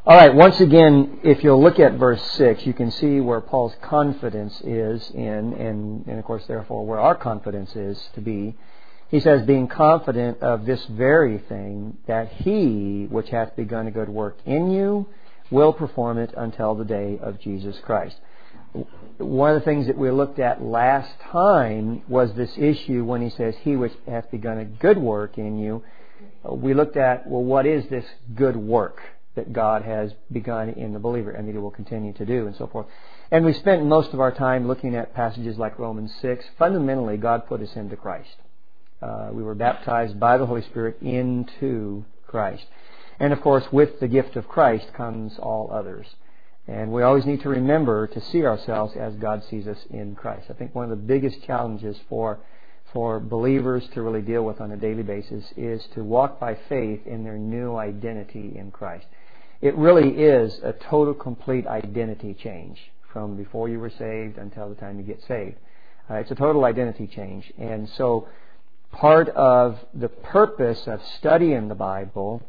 All right, once again, if you'll look at verse 6, you can see where Paul's confidence is in, and of course, therefore, where our confidence is to be. He says, being confident of this very thing, that he which hath begun a good work in you will perform it until the day of Jesus Christ. One of the things that we looked at last time was this issue when he says, he which hath begun a good work in you. We looked at, well, what is this good work that God has begun in the believer and that He will continue to do, and so forth. And we spent most of our time looking at passages like Romans 6. Fundamentally, God put us into Christ. We were baptized by the Holy Spirit into Christ. And of course, with the gift of Christ comes all others. And we always need to remember to see ourselves as God sees us in Christ. I think one of the biggest challenges for believers to really deal with on a daily basis is to walk by faith in their new identity in Christ. It really is a total, complete identity change from before you were saved until the time you get saved. It's a total identity change. And so part of the purpose of studying the Bible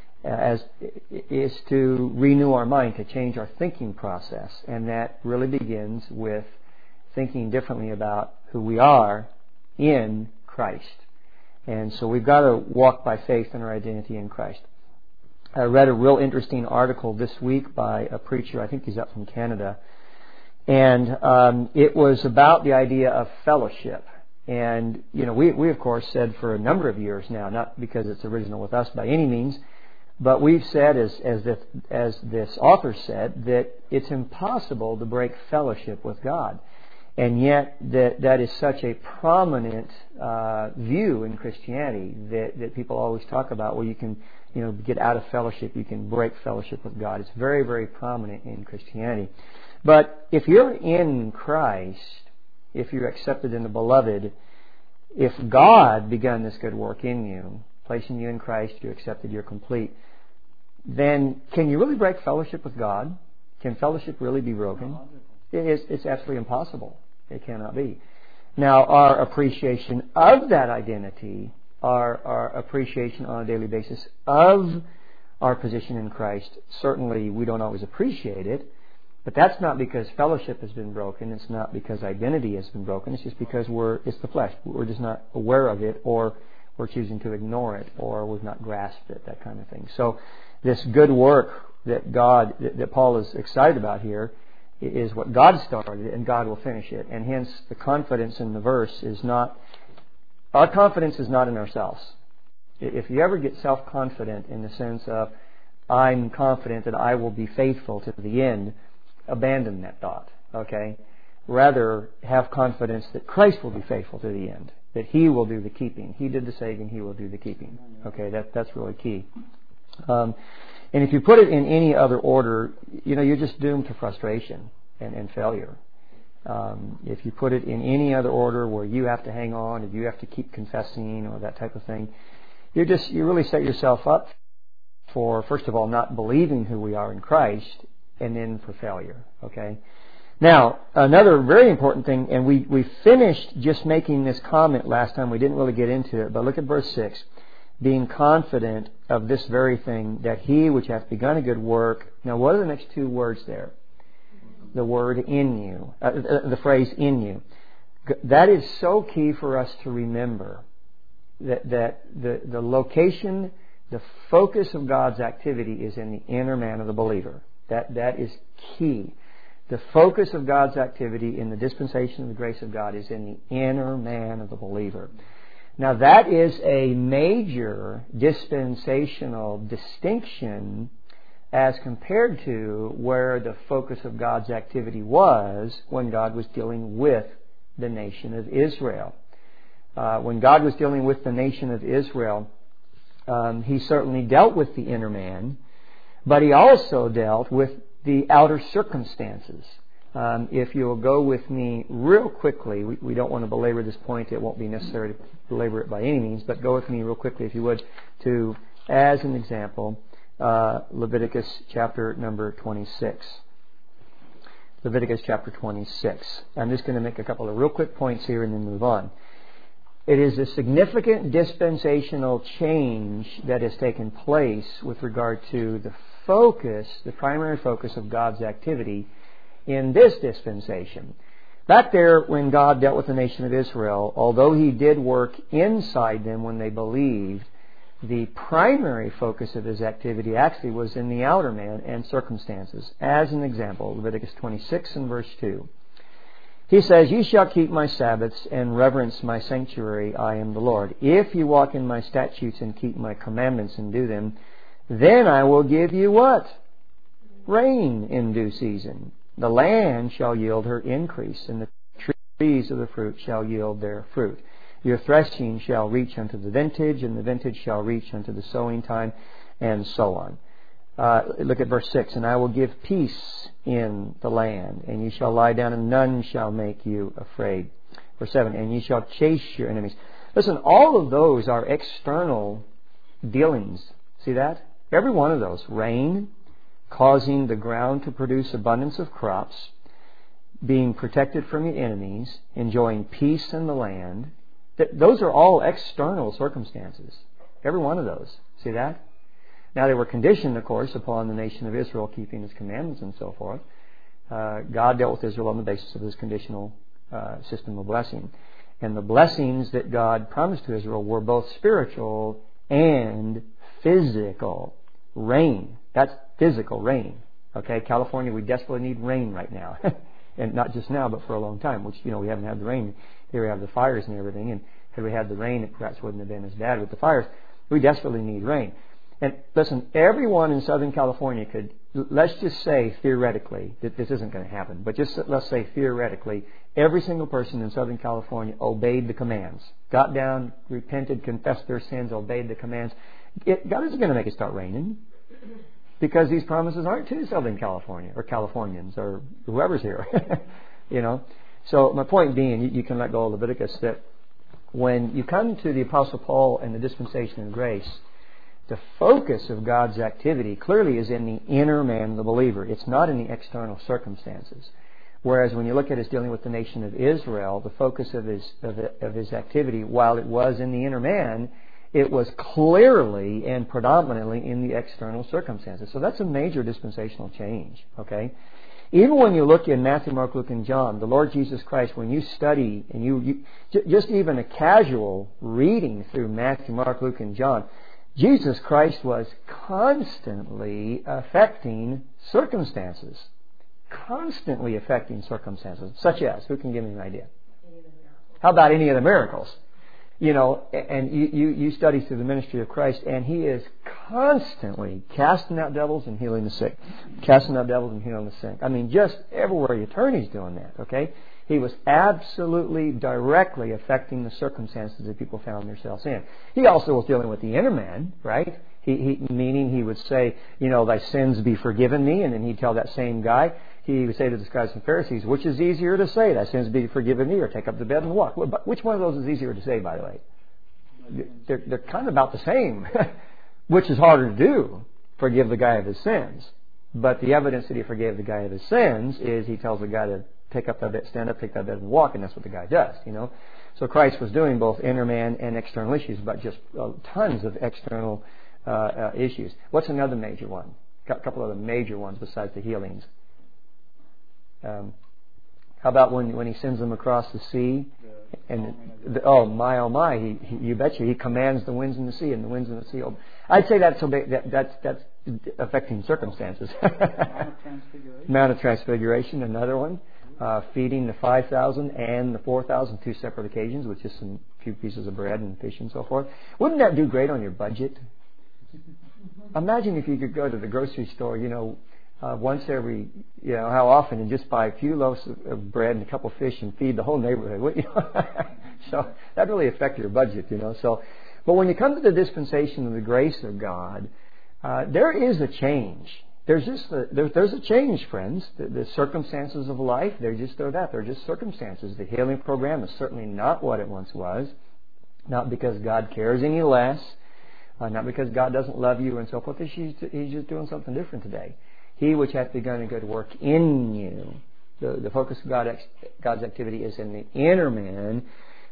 is to renew our mind, to change our thinking process. And that really begins with thinking differently about who we are in Christ. And so we've got to walk by faith in our identity in Christ. I read a real interesting article this week by a preacher, I think he's up from Canada, and it was about the idea of fellowship. And, you know, we of course said for a number of years now, not because it's original with us by any means, but we've said, as this author said, that it's impossible to break fellowship with God. And yet that is such a prominent view in Christianity that people always talk about. Well, you can get out of fellowship, you can break fellowship with God. It's very, very prominent in Christianity. But if you're in Christ, if you're accepted in the Beloved, if God begun this good work in you, placing you in Christ, you're accepted, you're complete, then can you really break fellowship with God? Can fellowship really be broken? It's absolutely impossible. It cannot be. Now, our appreciation of that identity, our appreciation on a daily basis of our position in Christ, certainly we don't always appreciate it, but that's not because fellowship has been broken. It's not because identity has been broken. It's just because it's the flesh. We're just not aware of it, or we're choosing to ignore it, or we've not grasped it, that kind of thing. So this good work that Paul is excited about here is what God started, and God will finish it. And hence, the confidence in the verse is not... Our confidence is not in ourselves. If you ever get self-confident in the sense of, I'm confident that I will be faithful to the end, abandon that thought, okay? Rather, have confidence that Christ will be faithful to the end, that He will do the keeping. He did the saving, He will do the keeping. Okay, that's really key. And if you put it in any other order, you're just doomed to frustration and failure. If you put it in any other order where you have to hang on and you have to keep confessing or that type of thing, you really set yourself up for, first of all, not believing who we are in Christ, and then for failure. Okay? Now, another very important thing, and we finished just making this comment last time. We didn't really get into it, but look at verse 6. Being confident of this very thing, that He which hath begun a good work... Now, what are the next two words there? The word in you. The phrase in you. That is so key for us to remember. That the location, the focus of God's activity is in the inner man of the believer. That is key. The focus of God's activity in the dispensation of the grace of God is in the inner man of the believer. Now that is a major dispensational distinction as compared to where the focus of God's activity was when God was dealing with the nation of Israel. When God was dealing with the nation of Israel, He certainly dealt with the inner man, but He also dealt with the outer circumstances. If you'll go with me real quickly, we don't want to belabor this point. It won't be necessary to belabor it by any means, but go with me real quickly, if you would, to, as an example, Leviticus chapter number 26. Leviticus chapter 26. I'm just going to make a couple of real quick points here and then move on. It is a significant dispensational change that has taken place with regard to the focus, the primary focus of God's activity in this dispensation. Back there, when God dealt with the nation of Israel, although He did work inside them when they believed, the primary focus of His activity actually was in the outer man and circumstances. As an example, Leviticus 26 and verse 2. He says, "Ye shall keep my Sabbaths and reverence my sanctuary, I am the Lord. If you walk in my statutes and keep my commandments and do them, then I will give you" what? "Rain in due season. The land shall yield her increase, and the trees of the fruit shall yield their fruit. Your threshing shall reach unto the vintage, and the vintage shall reach unto the sowing time," and so on. Look at verse 6. "And I will give peace in the land, and ye shall lie down, and none shall make you afraid." Verse 7. "And ye shall chase your enemies." Listen, all of those are external dealings. See that? Every one of those. Rain, causing the ground to produce abundance of crops, being protected from your enemies, enjoying peace in the land. Those are all external circumstances. Every one of those. See that? Now, they were conditioned, of course, upon the nation of Israel keeping His commandments and so forth. God dealt with Israel on the basis of His conditional system of blessing. And the blessings that God promised to Israel were both spiritual and physical. Rain. That's physical rain. Okay, California, we desperately need rain right now. And not just now, but for a long time, which, we haven't had the rain. Here we have the fires and everything. And had we had the rain, it perhaps wouldn't have been as bad with the fires. We desperately need rain. And listen, everyone in Southern California could, let's just say theoretically, that this isn't going to happen, but just let's say theoretically, every single person in Southern California obeyed the commands. Got down, repented, confessed their sins, obeyed the commands. God isn't going to make it start raining, because these promises aren't to Southern California or Californians or whoever's here. So my point being, you can let go of Leviticus, that when you come to the Apostle Paul and the dispensation of grace, the focus of God's activity clearly is in the inner man, the believer. It's not in the external circumstances. Whereas when you look at His dealing with the nation of Israel, the focus of his activity, while it was in the inner man, it was clearly and predominantly in the external circumstances. So that's a major dispensational change. Okay, even when you look in Matthew, Mark, Luke, and John, the Lord Jesus Christ, when you study and you just even a casual reading through Matthew, Mark, Luke, and John, Jesus Christ was constantly affecting circumstances. Constantly affecting circumstances. Such as, who can give me an idea? How about any of the miracles? And you study through the ministry of Christ, and He is constantly casting out devils and healing the sick. Casting out devils and healing the sick. I mean, just everywhere you turn, He's doing that, okay? He was absolutely directly affecting the circumstances that people found themselves in. He also was dealing with the inner man, right? Meaning He would say, "Thy sins be forgiven me," and then He'd tell that same guy, He would say to the scribes and Pharisees, "Which is easier to say, thy sins be forgiven me, or take up the bed and walk?" Which one of those is easier to say, by the way? They're kind of about the same. Which is harder to do? Forgive the guy of his sins. But the evidence that He forgave the guy of his sins is He tells the guy to take up that bed, stand up, take that bed and walk, and that's what the guy does, So Christ was doing both inner man and external issues, but just tons of external issues. What's another major one? A couple other major ones besides the healings. How about when He sends them across the sea? And oh my, you betcha, He commands the winds in the sea, and the winds in the sea. I'd say that's affecting circumstances. Mount of Transfiguration, another one. Feeding the 5,000 and the 4,000, two separate occasions with just some few pieces of bread and fish and so forth. Wouldn't that do great on your budget? Imagine if you could go to the grocery store, once every, how often, and just buy a few loaves of bread and a couple of fish and feed the whole neighborhood, wouldn't you? So that really affect your budget, So, but when you come to the dispensation of the grace of God, there is a change. There's a change, friends. The circumstances of life, they're just circumstances. The healing program is certainly not what it once was. Not because God cares any less. Not because God doesn't love you and so forth. He's just doing something different today. He which hath begun a good work in you. The focus of God's activity is in the inner man,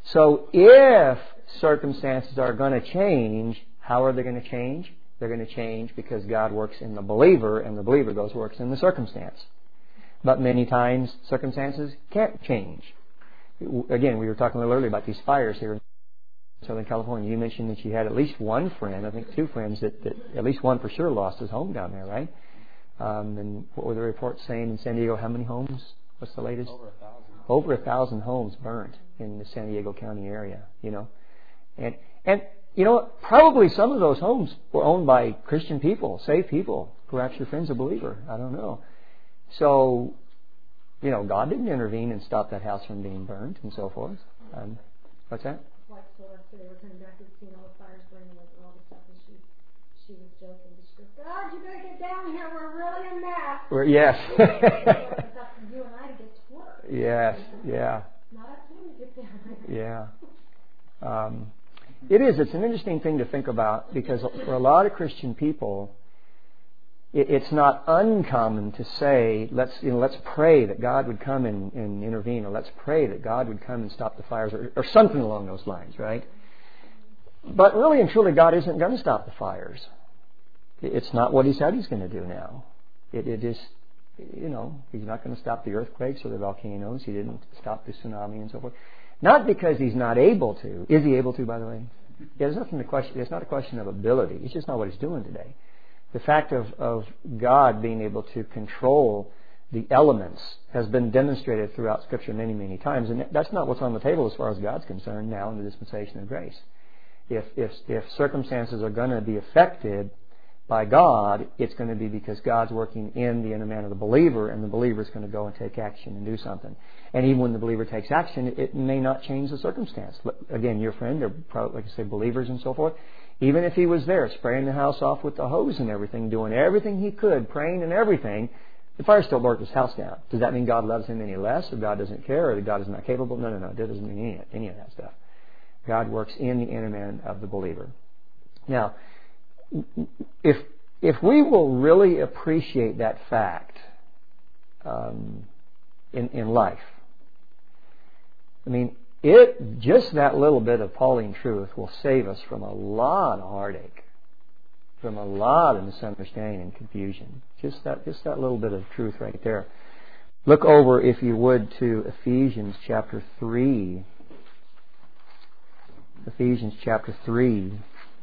So if circumstances are going to change, how are they going to change? They're going to change because God works in the believer, and the believer works in the circumstance. But many times, circumstances can't change. Again, we were talking a little earlier about these fires here in Southern California. You mentioned that you had at least one friend, I think two friends, that at least one for sure lost his home down there, right? And what were the reports saying in San Diego? How many homes? What's the latest? Over 1,000 homes burnt in the San Diego County area, And probably some of those homes were owned by Christian people, saved people, perhaps your friend's a believer. I don't know. So, God didn't intervene and stop that house from being burned and so forth. What's that? Like Florence, they were coming back and seeing all the fires burning and all the stuff, and she was joking. She goes, God, you better get down here. We're really a mess. Yes. It's up to you and I to get to work. Yes, yeah. Not up to him to get down there. Yeah. It is. It's an interesting thing to think about because for a lot of Christian people, it's not uncommon to say, let's pray that God would come and intervene, or let's pray that God would come and stop the fires, or something along those lines, right? But really and truly, God isn't going to stop the fires. It's not what He said He's going to do now. It is, He's not going to stop the earthquakes or the volcanoes. He didn't stop the tsunami and so forth. Not because He's not able to. Is He able to, by the way? Yeah, there's nothing to question. It's not a question of ability. It's just not what He's doing today. The fact of God being able to control the elements has been demonstrated throughout Scripture many, many times. And that's not what's on the table as far as God's concerned now in the dispensation of grace. If circumstances are going to be affected by God, it's going to be because God's working in the inner man of the believer, and the believer is going to go and take action and do something. And even when the believer takes action, it may not change the circumstance. Again, your friend, they're probably, like I say, believers and so forth. Even if he was there, spraying the house off with the hose and everything, doing everything he could, praying and everything, the fire still burnt his house down. Does that mean God loves him any less, or God doesn't care, or that God is not capable? No. That doesn't mean any of that stuff. God works in the inner man of the believer. Now, if we will really appreciate that fact in life, I mean, just that little bit of Pauline truth will save us from a lot of heartache, from a lot of misunderstanding and confusion. Just that little bit of truth right there. Look over, if you would, to Ephesians chapter 3. Ephesians chapter 3,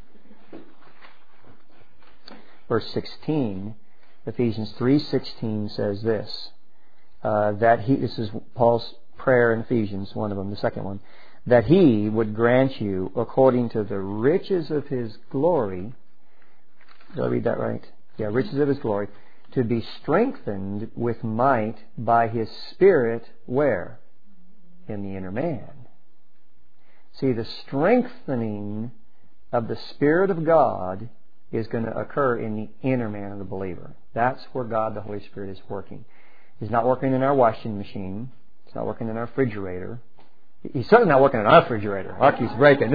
verse 16. Ephesians 3:16 says this, this is Paul's prayer in Ephesians, one of them, the second one, that He would grant you, according to the riches of His glory, did I read that right? Yeah, riches of His glory, to be strengthened with might by His Spirit, where? In the inner man. See, the strengthening of the Spirit of God is going to occur in the inner man of the believer. That's where God, the Holy Spirit, is working. He's not working in our washing machine. He's not working in our refrigerator. He's certainly not working in our refrigerator. Our keeps breaking.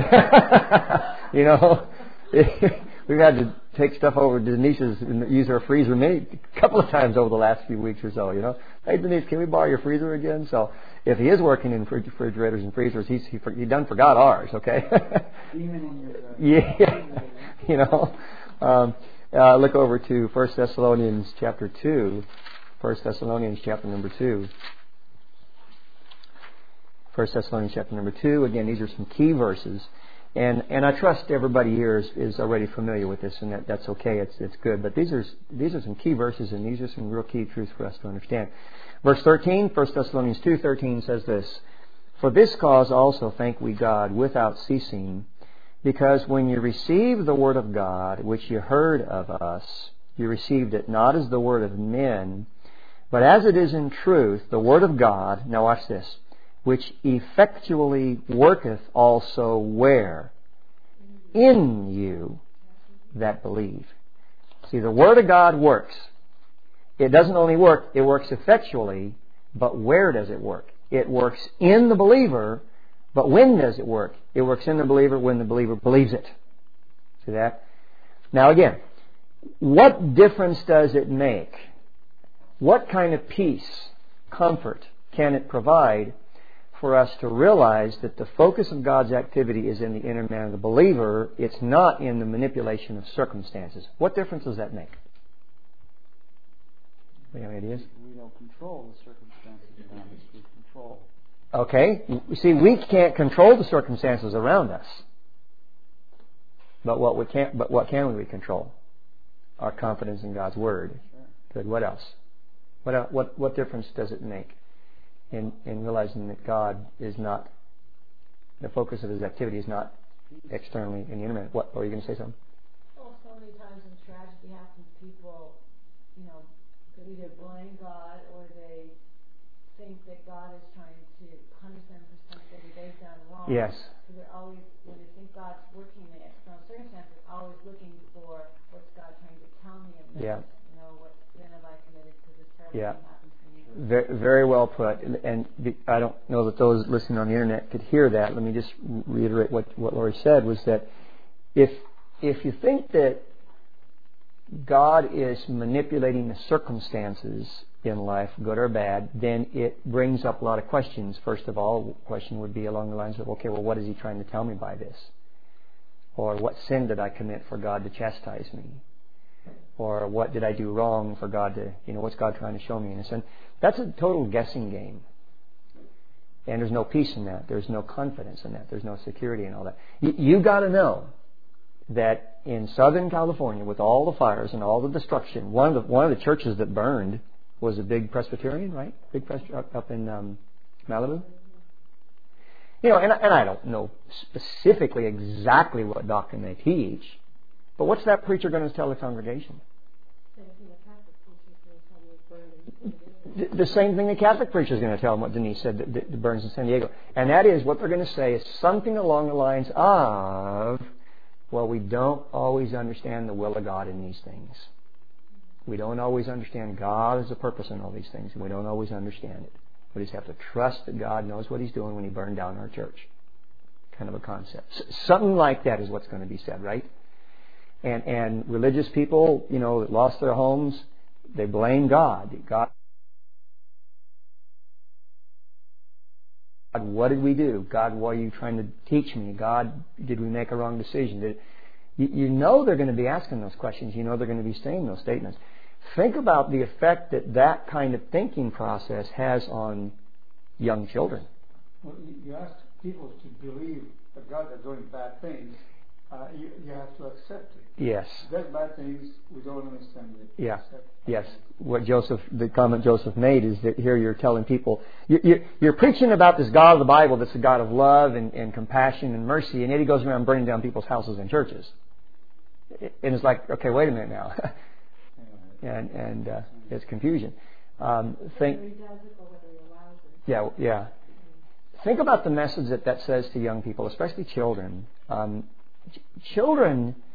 We've had to take stuff over to Denise's and use her freezer a couple of times over the last few weeks or so. Hey Denise, can we borrow your freezer again? So if he is working in refrigerators and freezers, he done forgot ours. Okay. Yeah. Look over to 1 Thessalonians chapter 2. 1 Thessalonians chapter number 2. 1 Thessalonians chapter number 2. Again, these are some key verses. And I trust everybody here is already familiar with this, and that's okay. It's good. But these are some key verses, and these are some real key truths for us to understand. Verse 13, 1 Thessalonians 2:13 says this, "For this cause also thank we God without ceasing, because when you received the word of God, which you heard of us, you received it not as the word of men, but as it is in truth, the word of God," now watch this, "which effectually worketh also where? In you that believe." See, the Word of God works. It doesn't only work, it works effectually, but where does it work? It works in the believer, but when does it work? It works in the believer when the believer believes it. See that? Now again, what difference does it make? What kind of peace, comfort can it provide for us to realize that the focus of God's activity is in the inner man of the believer. It's not in the manipulation of circumstances. What difference does that make? Do you have any ideas? We don't control the circumstances around us. We control. Okay. You see, we can't control the circumstances around us. But what can we control? Our confidence in God's Word. Sure. Good. What else? What difference does it make in realizing that God is not, the focus of His activity is not externally in the inner man? What? Were you going to say something? Well, so many times when tragedy happens, people, they either blame God or they think that God is trying to punish them for something they've done wrong. Yes. So they're always, when they think God's working in the external circumstances, always looking for what's God trying to tell me in this. Yeah. What sin have I committed because this terrible Yeah. thing happened to me. Very, very well put. And I don't know that those listening on the internet could hear that. Let me just reiterate what Lori said, was that if you think that God is manipulating the circumstances in life, good or bad, then it brings up a lot of questions. First of all, the question would be along the lines of, okay, well, what is He trying to tell me by this? Or what sin did I commit for God to chastise me? Or what did I do wrong for God to, what's God trying to show me in this? And that's a total guessing game. And there's no peace in that. There's no confidence in that. There's no security in all that. You got to know that in Southern California, with all the fires and all the destruction, one of the churches that burned was a big Presbyterian, right? Big up in Malibu. And I don't know specifically exactly what doctrine they teach, but what's that preacher going to tell the congregation? The same thing the Catholic preacher is going to tell them, what Denise said that burns in San Diego. And that is, what they're going to say is something along the lines of, well, we don't always understand the will of God in these things. We don't always understand God as a purpose in all these things, and we don't always understand it. We just have to trust that God knows what He's doing when He burned down our church. Kind of a concept. Something like that is what's going to be said, right? And religious people, that lost their homes, they blame God. God, what did we do? God, what are you trying to teach me? God, did we make a wrong decision? They're going to be asking those questions. They're going to be saying those statements. Think about the effect that kind of thinking process has on young children. Well, you ask people to believe that God is doing bad things. You have to accept it. Yes. There's bad things, we don't understand it. Yeah. Yes. The comment Joseph made is that here you're telling people, you're preaching about this God of the Bible that's a God of love and compassion and mercy, and yet He goes around burning down people's houses and churches. And it's like, okay, wait a minute now. and it's confusion. Yeah. Think about the message that says to young people, especially children. Children,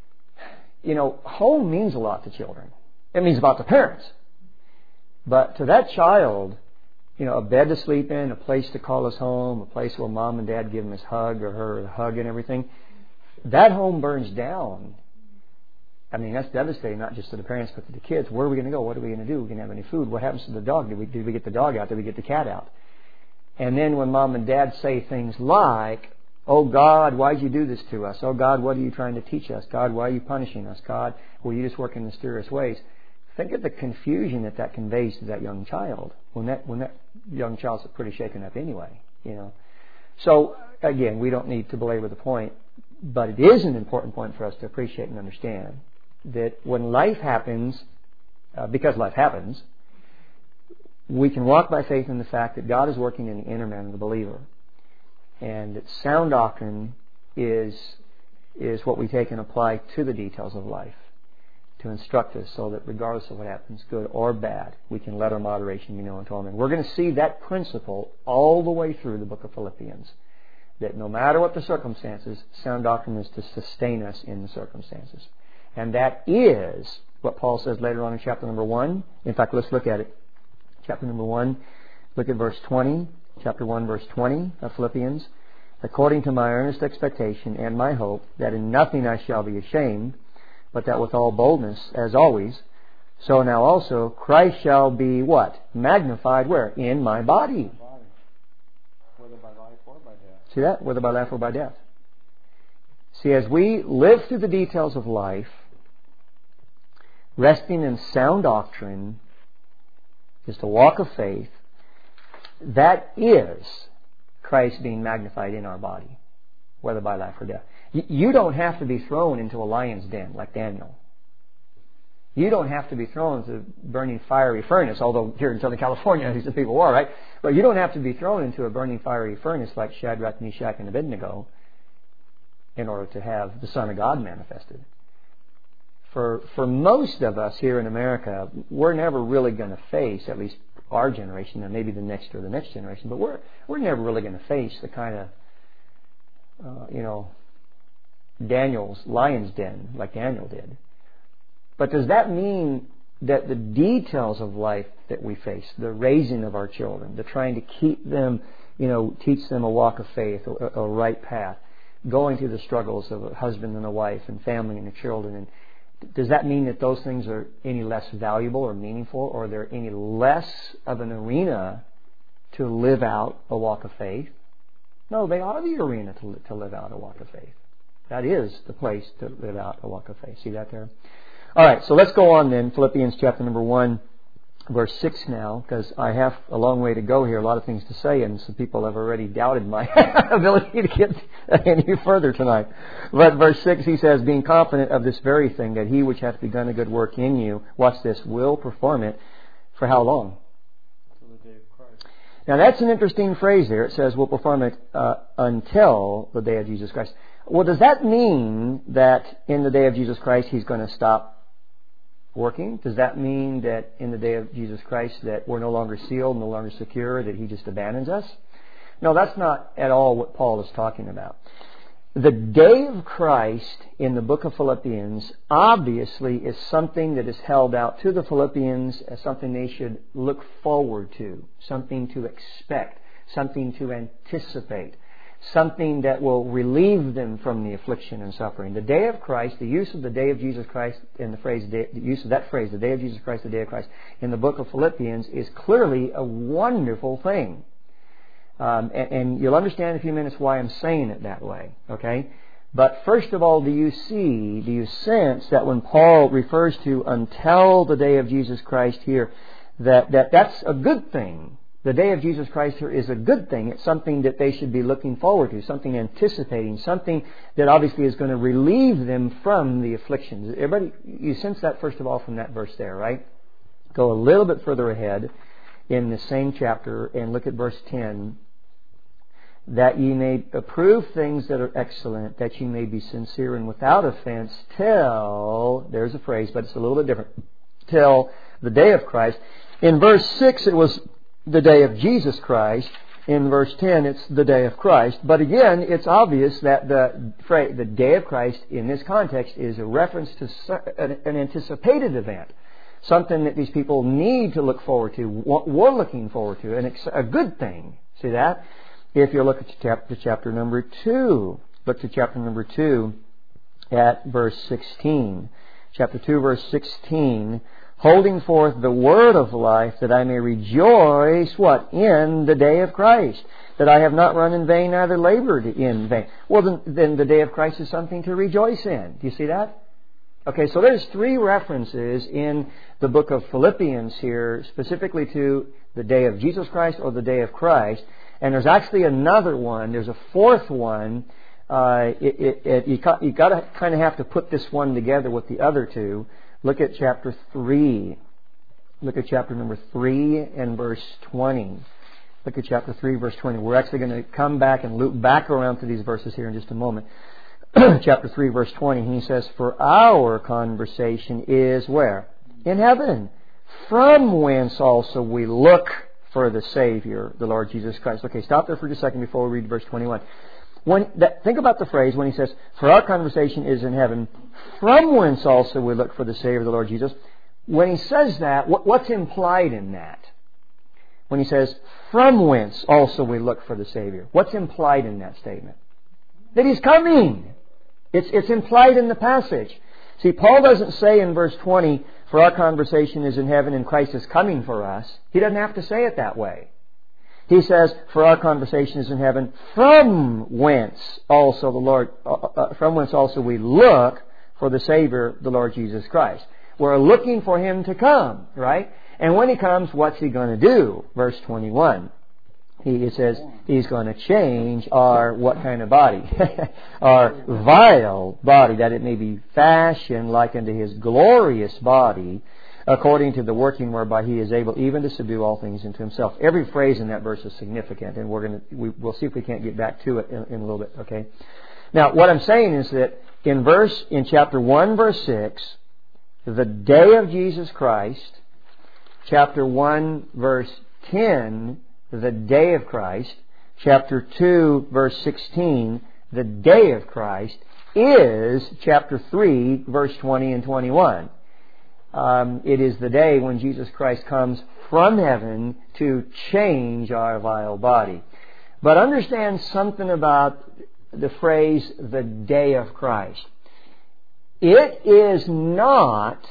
home means a lot to children. It means a lot to parents. But to that child, a bed to sleep in, a place to call us home, a place where mom and dad give him his hug or her hug and everything, that home burns down. I mean, that's devastating, not just to the parents, but to the kids. Where are we going to go? What are we going to do? Are we going to have any food? What happens to the dog? Did we get the dog out? Did we get the cat out? And then when mom and dad say things like, oh God, why'd you do this to us? Oh God, what are you trying to teach us? God, why are you punishing us? God, will you just work in mysterious ways? Think of the confusion that conveys to that young child when that young child's pretty shaken up anyway. So again, we don't need to belabor the point, but it is an important point for us to appreciate and understand that when life happens, because life happens, we can walk by faith in the fact that God is working in the inner man of the believer. And that sound doctrine is what we take and apply to the details of life to instruct us so that regardless of what happens, good or bad, we can let our moderation be known to all men. We're going to see that principle all the way through the book of Philippians. That no matter what the circumstances, sound doctrine is to sustain us in the circumstances. And that is what Paul says later on in chapter number 1. In fact, let's look at it. Chapter number 1, look at verse 20. Chapter 1, verse 20 of Philippians. According to my earnest expectation and my hope, that in nothing I shall be ashamed, but that with all boldness, as always, so now also Christ shall be what? Magnified where? In my body. Where See that? Whether by life or by death. See, as we live through the details of life, resting in sound doctrine, just a walk of faith, that is Christ being magnified in our body, whether by life or death. You don't have to be thrown into a lion's den like Daniel. You don't have to be thrown into a burning fiery furnace, although here in Southern California these people are, right? But you don't have to be thrown into a burning fiery furnace like Shadrach, Meshach, and Abednego in order to have the Son of God manifested. For most of us here in America, we're never really going to face, at least our generation, and maybe the next or the next generation, but we're never really going to face the kind of, Daniel's lion's den like Daniel did. But does that mean that the details of life that we face, the raising of our children, the trying to keep them, teach them a walk of faith, a right path, going through the struggles of a husband and a wife and family and children, and does that mean that those things are any less valuable or meaningful, or they're any less of an arena to live out a walk of faith? No, they are the arena to live out a walk of faith. That is the place to live out a walk of faith. See that there? All right, so let's go on then. Philippians chapter number 1, verse 6 now, because I have a long way to go here, a lot of things to say, and some people have already doubted my ability to get any further tonight. But verse 6, he says, being confident of this very thing, that he which hath begun a good work in you, watch this, will perform it for how long? Until the day of Christ. Now that's an interesting phrase there. It says, will perform it until the day of Jesus Christ. Well, does that mean that in the day of Jesus Christ he's going to stop working? Does that mean that in the day of Jesus Christ that we're no longer sealed, no longer secure, that he just abandons us? No, that's not at all what Paul is talking about. The day of Christ in the book of Philippians obviously is something that is held out to the Philippians as something they should look forward to, something to expect, something to anticipate, something that will relieve them from the affliction and suffering. The day of Christ, the use of the day of Jesus Christ in the use of that phrase, the day of Jesus Christ, the day of Christ, in the book of Philippians is clearly a wonderful thing. And you'll understand in a few minutes why I'm saying it that way, okay? But first of all, do you sense that when Paul refers to until the day of Jesus Christ here, that's a good thing? The day of Jesus Christ here is a good thing. It's something that they should be looking forward to, something anticipating, something that obviously is going to relieve them from the afflictions. Everybody, you sense that first of all from that verse there, right? Go a little bit further ahead in the same chapter and look at verse 10. That ye may approve things that are excellent, that ye may be sincere and without offense till, there's a phrase, but it's a little bit different, till the day of Christ. In verse 6 it was the day of Jesus Christ. In verse 10 it's the day of Christ. But again, it's obvious that the day of Christ in this context is a reference to an anticipated event. Something that these people need to look forward to, were looking forward to, and it's a good thing. See that? If you look at chapter number 2, look to chapter number 2 at verse 16. Chapter 2, verse 16, holding forth the word of life, that I may rejoice, what? In the day of Christ. That I have not run in vain, neither labored in vain. Well, then the day of Christ is something to rejoice in. Do you see that? Okay, so there's 3 references in the book of Philippians here, specifically to the day of Jesus Christ or the day of Christ. And there's actually another one. There's a 4th one. You got to kind of have to put this one together with the other 2. Look at chapter 3. Look at chapter number 3 and verse 20. Look at chapter 3, verse 20. We're actually going to come back and loop back around to these verses here in just a moment. Chapter 3, verse 20. He says, for our conversation is where? In heaven. From whence also we look for the Savior, the Lord Jesus Christ. Okay, stop there for just a second before we read verse 21. Think about the phrase when he says, for our conversation is in heaven, from whence also we look for the Savior, the Lord Jesus. When he says that, what's implied in that? When he says, from whence also we look for the Savior. What's implied in that statement? That He's coming. It's implied in the passage. See, Paul doesn't say in verse 20, for our conversation is in heaven and Christ is coming for us. He doesn't have to say it that way. He says, for our conversation is in heaven, from whence also we look for the Savior, the Lord Jesus Christ. We're looking for Him to come, right? And when He comes, what's He going to do? Verse 21. He says He's going to change our what kind of body? Our vile body, that it may be fashioned like unto His glorious body, according to the working whereby He is able even to subdue all things into Himself. Every phrase in that verse is significant, and we'll see if we can't get back to it in a little bit. Okay. Now, what I'm saying is that in chapter 1, verse 6, the day of Jesus Christ, chapter 1, verse 10, the day of Christ, chapter 2, verse 16, the day of Christ, is chapter 3, verse 20 and 21. It is the day when Jesus Christ comes from heaven to change our vile body. But understand something about the phrase, the day of Christ. It is not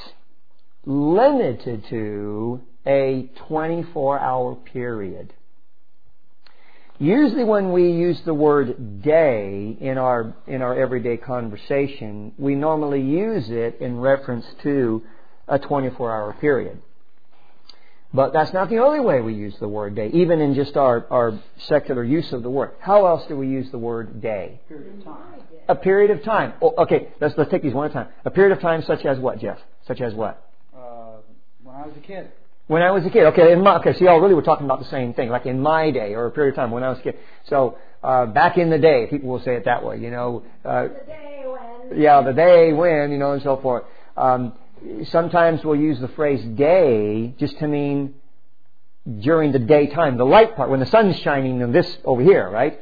limited to a 24-hour period. Usually when we use the word day in our everyday conversation, we normally use it in reference to a 24-hour period. But that's not the only way we use the word day, even in just our secular use of the word. How else do we use the word day? A period of time. Oh, okay, let's take these one at a time. A period of time such as what, Jeff? Such as what? When I was a kid. When I was a kid. Okay, so y'all really were talking about the same thing, like in my day, or a period of time when I was a kid. So, back in the day, people will say it that way, the day when. Yeah, the day when, and so forth. Sometimes we'll use the phrase day just to mean during the daytime, the light part, when the sun's shining in this over here, right?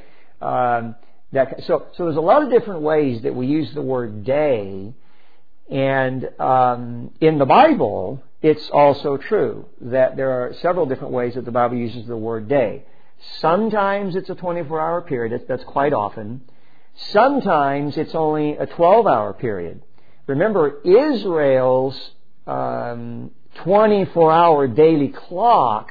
So there's a lot of different ways that we use the word day, and in the Bible, it's also true that there are several different ways that the Bible uses the word day. Sometimes it's a 24-hour period. That's quite often. Sometimes it's only a 12-hour period. Remember, Israel's 24-hour daily clock,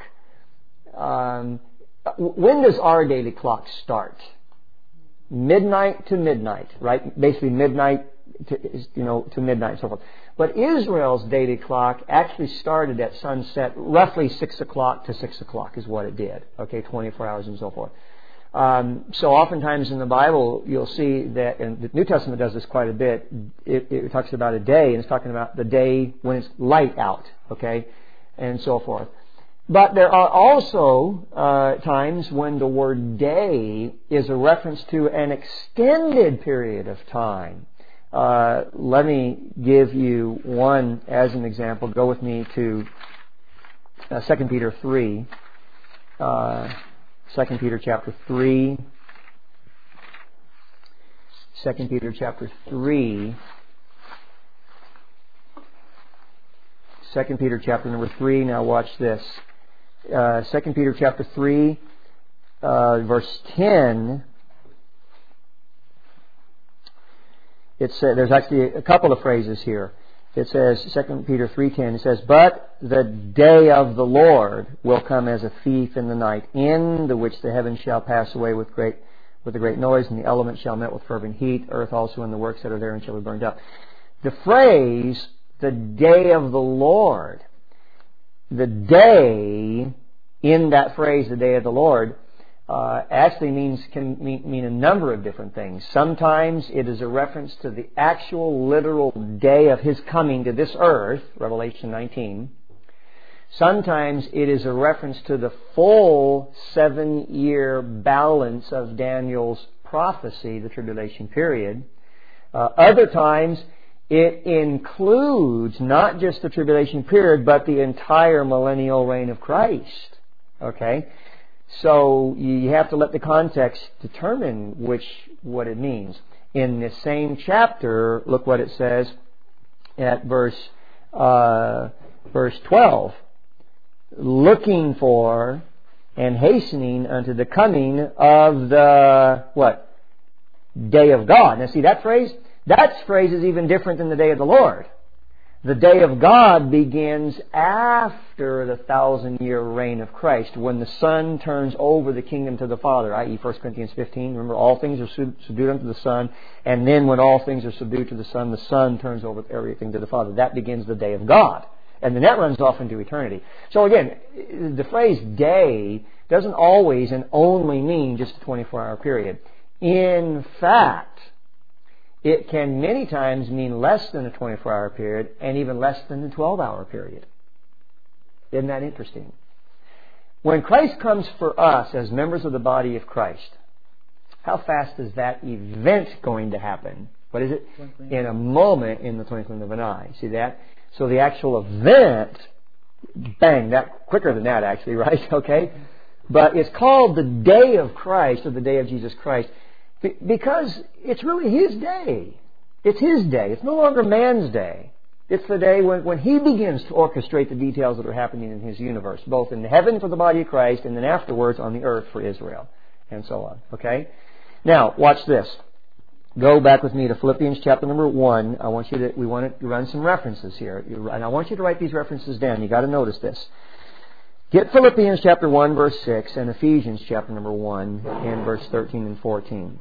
when does our daily clock start? Midnight to midnight, right? Basically midnight to midnight and so forth. But Israel's daily clock actually started at sunset, roughly 6 o'clock to 6 o'clock is what it did. Okay, 24 hours and so forth. So oftentimes in the Bible, you'll see that, and the New Testament does this quite a bit, it talks about a day, and it's talking about the day when it's light out, okay, and so forth. But there are also times when the word day is a reference to an extended period of time. Let me give you one as an example. Go with me to 2 Peter 3. 2 Peter chapter 3. 2 Peter chapter 3. 2 Peter chapter number 3. Now watch this. 2 Peter chapter 3, verse 10. There's actually a couple of phrases here. It says, 2 Peter 3:10, it says, "But the day of the Lord will come as a thief in the night, in the which the heavens shall pass away with a great noise, and the elements shall melt with fervent heat, earth also and the works that are therein shall be burned up." The phrase, the day of the Lord, the day in that phrase, the day of the Lord, actually can mean a number of different things. Sometimes it is a reference to the actual literal day of His coming to this earth, Revelation 19. Sometimes it is a reference to the full 7-year balance of Daniel's prophecy, the tribulation period. Other times it includes not just the tribulation period, but the entire millennial reign of Christ. Okay? So you have to let the context determine what it means. In this same chapter, look what it says at verse 12. Looking for and hastening unto the coming of the, what? Day of God. Now see that phrase? That phrase is even different than the day of the Lord. The day of God begins after the 1,000-year reign of Christ, when the Son turns over the kingdom to the Father, i.e. 1 Corinthians 15. Remember, all things are subdued unto the Son, and then when all things are subdued to the Son turns over everything to the Father. That begins the day of God. And then that runs off into eternity. So again, the phrase day doesn't always and only mean just a 24-hour period. In fact, it can many times mean less than a 24-hour period and even less than a 12-hour period. Isn't that interesting? When Christ comes for us as members of the body of Christ, how fast is that event going to happen? What is it? In a moment, in the twinkling of an eye. See that? So the actual event, bang, that quicker than that actually, right? Okay? But it's called the day of Christ, or the day of Jesus Christ, because it's really His day. It's His day. It's no longer man's day. It's the day when He begins to orchestrate the details that are happening in His universe, both in heaven for the body of Christ and then afterwards on the earth for Israel, and so on. Okay? Now, watch this. Go back with me to Philippians chapter number 1. We want to run some references here. And I want you to write these references down. You've got to notice this. Get Philippians chapter 1, verse 6, and Ephesians chapter number 1, and verse 13 and 14.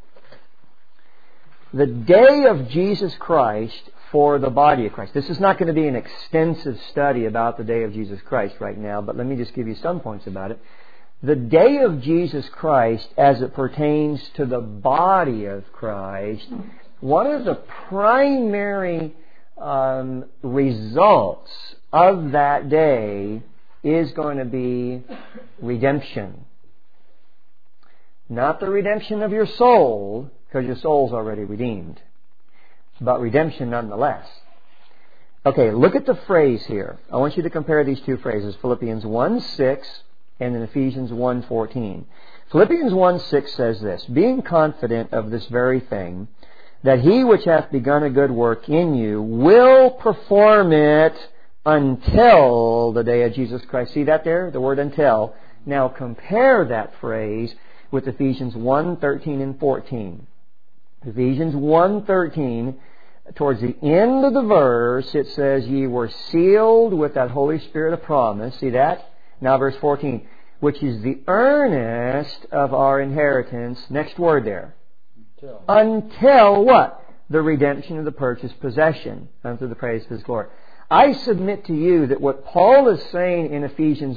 The day of Jesus Christ for the body of Christ. This is not going to be an extensive study about the day of Jesus Christ right now, but let me just give you some points about it. The day of Jesus Christ, as it pertains to the body of Christ, one of the primary results of that day is going to be redemption. Not the redemption of your soul, because your soul's already redeemed, but redemption nonetheless. Okay, look at the phrase here. I want you to compare these two phrases, Philippians 1:6 and then Ephesians 1:14. Philippians 1:6 says this, being confident of this very thing, that He which hath begun a good work in you will perform it until the day of Jesus Christ. See that there? The word until. Now compare that phrase with Ephesians 1:13 and 14. Ephesians 1:13, towards the end of the verse, it says, ye were sealed with that Holy Spirit of promise. See that? Now verse 14, which is the earnest of our inheritance. Next word there. Until what? The redemption of the purchased possession, unto the praise of His glory. I submit to you that what Paul is saying in Ephesians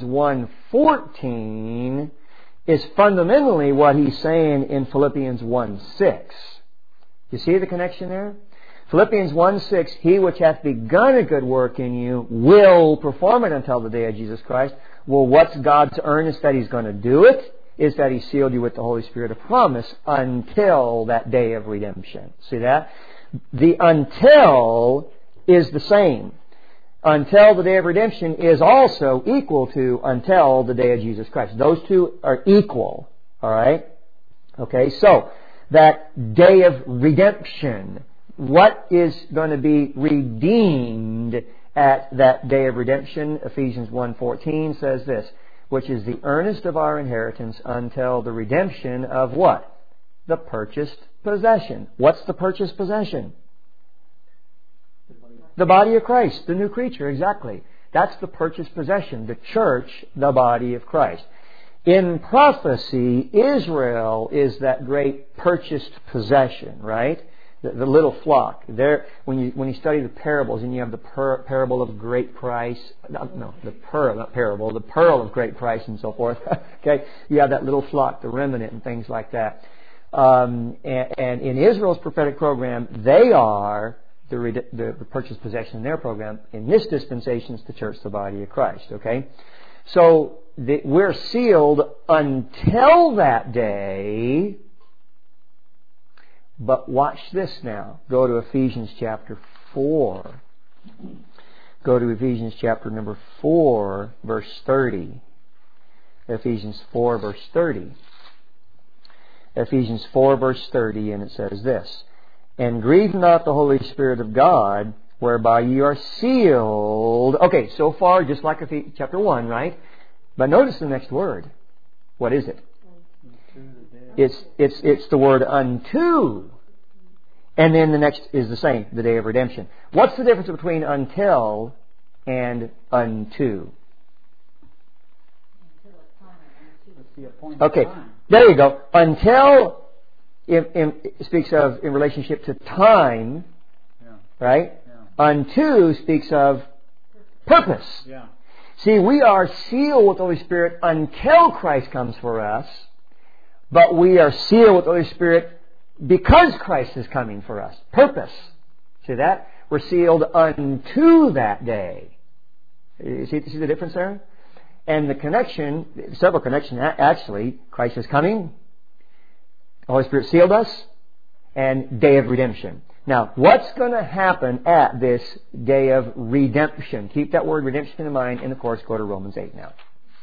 1:14 is fundamentally what he's saying in Philippians 1:6. You see the connection there? Philippians 1:6, He which hath begun a good work in you will perform it until the day of Jesus Christ. Well, what's God's earnest that He's going to do it? Is that He sealed you with the Holy Spirit of promise until that day of redemption. See that? The until is the same. Until the day of redemption is also equal to until the day of Jesus Christ. Those two are equal. Alright? Okay, so that day of redemption, what is going to be redeemed at that day of redemption? Ephesians 1:14 says this, which is the earnest of our inheritance until the redemption of what? The purchased possession. What's the purchased possession? The body of Christ, the new creature, exactly. That's the purchased possession. The church, the body of Christ. In prophecy, Israel is that great purchased possession, right? The little flock. There, when you study the parables, and you have the parable of great price, the pearl of great price, and so forth. Okay, you have that little flock, the remnant, and things like that. And in Israel's prophetic program, they are the purchased possession in their program. In this dispensation, it's the church, the body of Christ. Okay, so we're sealed until that day. But watch this now. Go to Ephesians chapter 4. Go to Ephesians chapter number 4, verse 30. Ephesians 4, verse 30. Ephesians 4, verse 30, and it says this, and grieve not the Holy Spirit of God, whereby ye are sealed. Okay, so far, just like chapter 1, right? But notice the next word. What is it? It's the word unto. And then the next is the same, the day of redemption. What's the difference between until and unto? That's the appointed Okay, time. there you go. Until speaks of in relationship to time, Yeah. right? Yeah. Unto speaks of purpose. Yeah. See, we are sealed with the Holy Spirit until Christ comes for us, but we are sealed with the Holy Spirit because Christ is coming for us. Purpose. See that? We're sealed unto that day. You see the difference there? And the connection, several connections actually, Christ is coming, the Holy Spirit sealed us, and day of redemption. Now, what's going to happen at this day of redemption? Keep that word redemption in mind, and of course, go to Romans 8 now.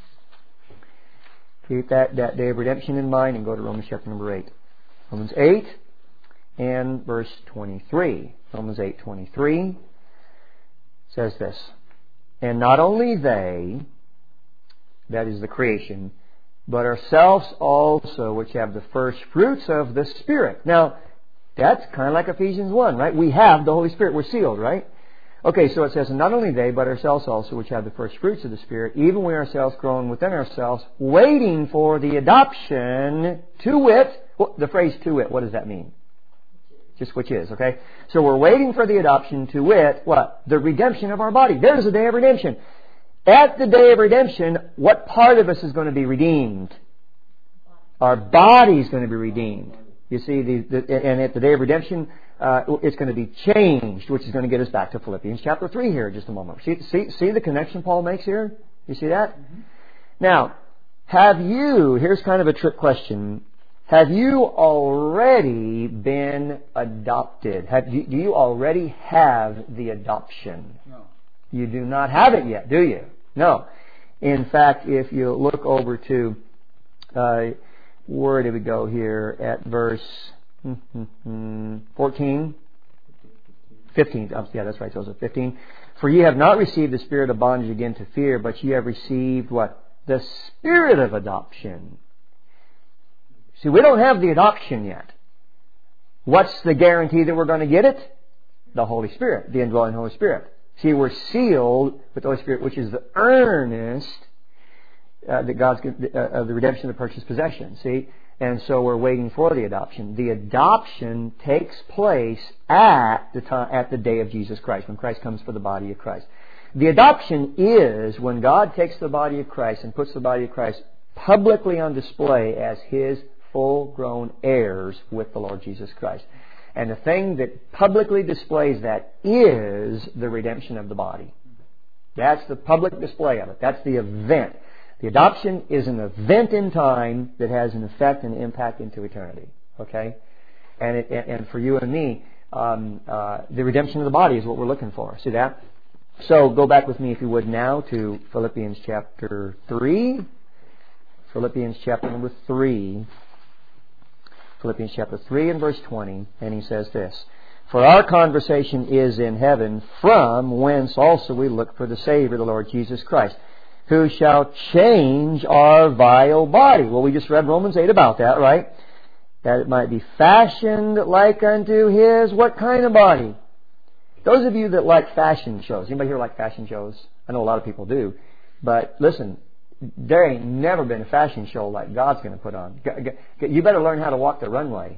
Keep that day of redemption in mind, and go to Romans chapter number 8. Romans 8 and verse 23. Romans 8:23 says this, and not only they, that is the creation, but ourselves also, which have the first fruits of the Spirit. Now, that's kind of like Ephesians 1, right? We have the Holy Spirit. We're sealed, right? Okay, so it says, and not only they, but ourselves also, which have the first fruits of the Spirit, even we ourselves grown within ourselves, waiting for the adoption, to wit. Well, the phrase to wit, what does that mean? Just which is, okay? So we're waiting for the adoption, to wit, what? The redemption of our body. There's the day of redemption. At the day of redemption, what part of us is going to be redeemed? Our body is going to be redeemed. You see, and at the day of redemption, it's going to be changed, which is going to get us back to Philippians chapter 3 here in just a moment. See the connection Paul makes here? You see that? Mm-hmm. Now, here's kind of a trick question. Have you already been adopted? Do you already have the adoption? No. You do not have it yet, do you? No. In fact, if you look over to, where did we go here? At verse 14? 15. Yeah, that's right. So it's 15. For ye have not received the spirit of bondage again to fear, but ye have received what? The spirit of adoption. See, we don't have the adoption yet. What's the guarantee that we're going to get it? The Holy Spirit, the indwelling Holy Spirit. See, we're sealed with the Holy Spirit, which is the earnest that God's of the redemption of the purchased possession. See, and so we're waiting for the adoption. The adoption takes place at the day of Jesus Christ, when Christ comes for the body of Christ. The adoption is when God takes the body of Christ and puts the body of Christ publicly on display as His full-grown heirs with the Lord Jesus Christ. And the thing that publicly displays that is the redemption of the body. That's the public display of it. That's the event. The adoption is an event in time that has an effect and impact into eternity. Okay? And for you and me, the redemption of the body is what we're looking for. See that? So go back with me, if you would, now to Philippians chapter 3. Philippians chapter number 3. Philippians chapter 3 and verse 20. And he says this, for our conversation is in heaven, from whence also we look for the Savior, the Lord Jesus Christ, who shall change our vile body. Well, we just read Romans 8 about that, right? That it might be fashioned like unto His what kind of body? Those of you that like fashion shows, anybody here like fashion shows? I know a lot of people do. But listen, there ain't never been a fashion show like God's going to put on. You better learn how to walk the runway.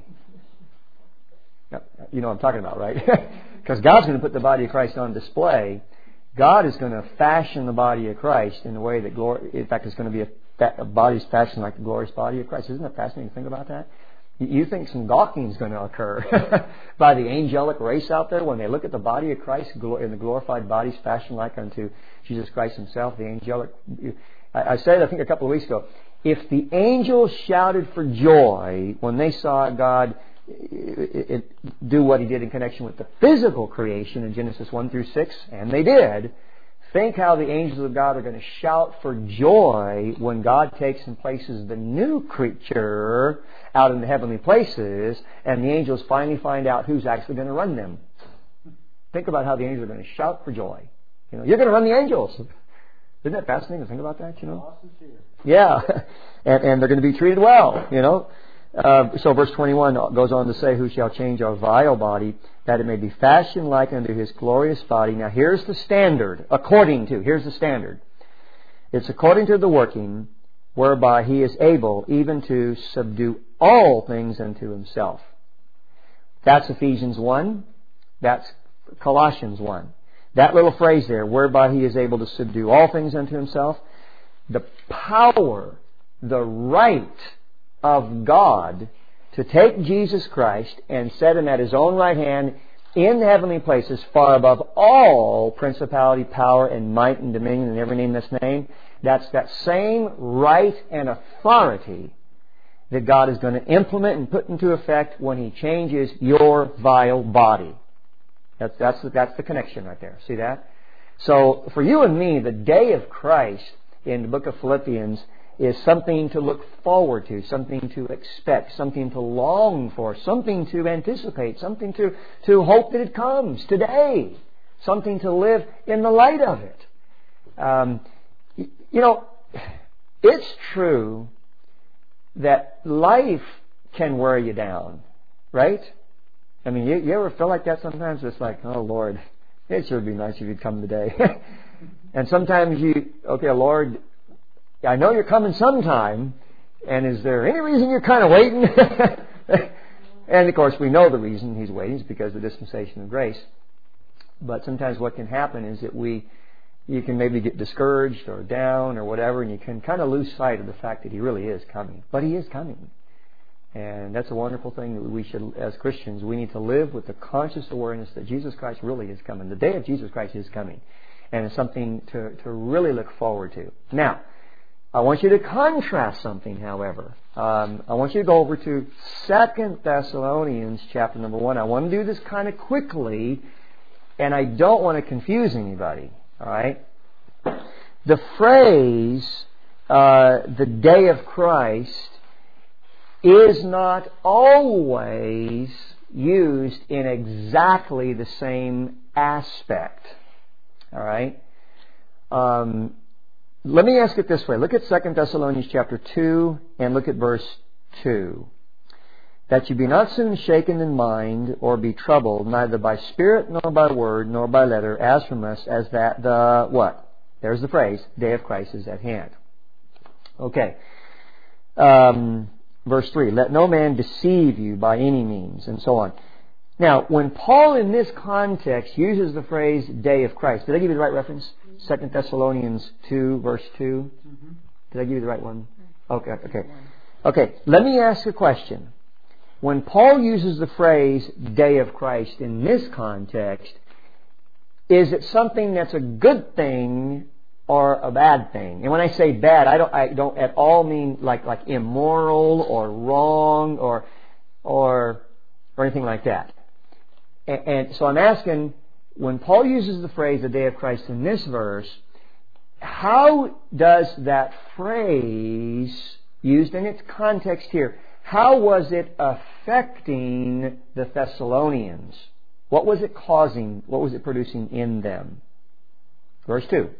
You know what I'm talking about, right? Because God's going to put the body of Christ on display. God is going to fashion the body of Christ in a way that in fact, it's going to be a body's fashioned like the glorious body of Christ. Isn't it fascinating to think about that? You think some gawking is going to occur by the angelic race out there when they look at the body of Christ in the glorified bodies fashioned like unto Jesus Christ Himself, the angelic. I said, I think a couple of weeks ago, if the angels shouted for joy when they saw God do what He did in connection with the physical creation in Genesis 1 through 6, and they did, think how the angels of God are going to shout for joy when God takes and places the new creature out in the heavenly places, and the angels finally find out who's actually going to run them. Think about how the angels are going to shout for joy. You know, you're going to run the angels. Isn't that fascinating to think about that, you know? Yeah. And they're going to be treated well, you know. So verse 21 goes on to say, who shall change our vile body, that it may be fashioned like unto His glorious body. Now here's the standard, here's the standard. It's according to the working whereby He is able even to subdue all things unto Himself. That's Ephesians 1. That's Colossians 1. That little phrase there, whereby He is able to subdue all things unto Himself. The power, the right of God to take Jesus Christ and set Him at His own right hand in the heavenly places, far above all principality, power, and might, and dominion, and every name that's named. That's that same right and authority that God is going to implement and put into effect when He changes your vile body. That's the connection right there. See that? So for you and me, the day of Christ in the book of Philippians is something to look forward to, something to expect, something to long for, something to anticipate, something to hope that it comes today, something to live in the light of it. It's true that life can wear you down, right? I mean, you ever feel like that sometimes? It's like, oh Lord, it sure would be nice if you'd come today. And sometimes Lord, I know you're coming sometime, and is there any reason you're kind of waiting? And of course, we know the reason He's waiting is because of the dispensation of grace. But sometimes what can happen is that you can maybe get discouraged or down or whatever, and you can kind of lose sight of the fact that He really is coming. But He is coming. And that's a wonderful thing that we should, as Christians, we need to live with the conscious awareness that Jesus Christ really is coming. The day of Jesus Christ is coming. And it's something to really look forward to. Now, I want you to contrast something, however. I want you to go over to 2 Thessalonians chapter number 1. I want to do this kind of quickly, and I don't want to confuse anybody. All right? The phrase, the day of Christ, is not always used in exactly the same aspect. All right? Let me ask it this way. Look at 2 Thessalonians chapter 2 and look at verse 2. That you be not soon shaken in mind or be troubled, neither by spirit nor by word nor by letter, as from us, as that the, what? There's the phrase, day of Christ is at hand. Okay. Verse 3, let no man deceive you by any means, and so on. Now, when Paul in this context uses the phrase day of Christ, did I give you the right reference? 2 Thessalonians 2, verse 2? Mm-hmm. Did I give you the right one? Okay. Let me ask a question. When Paul uses the phrase day of Christ in this context, is it something that's a good thing or a bad thing? And when I say bad, I don't at all mean like immoral or wrong or anything like that. And so I'm asking, when Paul uses the phrase the day of Christ in this verse, how does that phrase, used in its context here, how was it affecting the Thessalonians? What was it causing? What was it producing in them? Verse 2.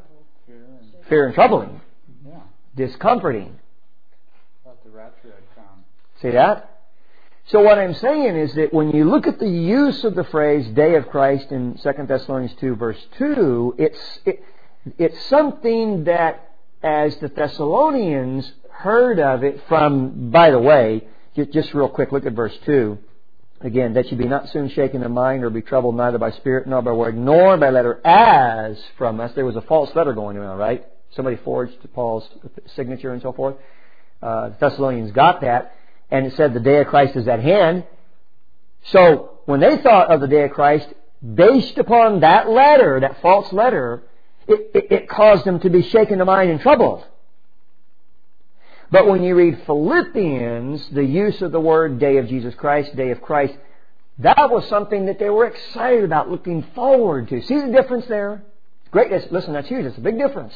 Fear and troubling. Yeah. Discomforting. Thought the rapture had come. See that? So what I'm saying is that when you look at the use of the phrase day of Christ in 2 Thessalonians 2 verse 2, it's something that as the Thessalonians heard of it from, by the way, just real quick, look at verse 2. Again, that you be not soon shaken in mind or be troubled neither by spirit nor by word nor by letter as from us. There was a false letter going around, right? Somebody forged Paul's signature and so forth. The Thessalonians got that. And it said the day of Christ is at hand. So when they thought of the day of Christ, based upon that letter, that false letter, it caused them to be shaken in mind and troubled. But when you read Philippians, the use of the word day of Jesus Christ, day of Christ, that was something that they were excited about, looking forward to. See the difference there? Great. Listen, that's huge. It's a big difference.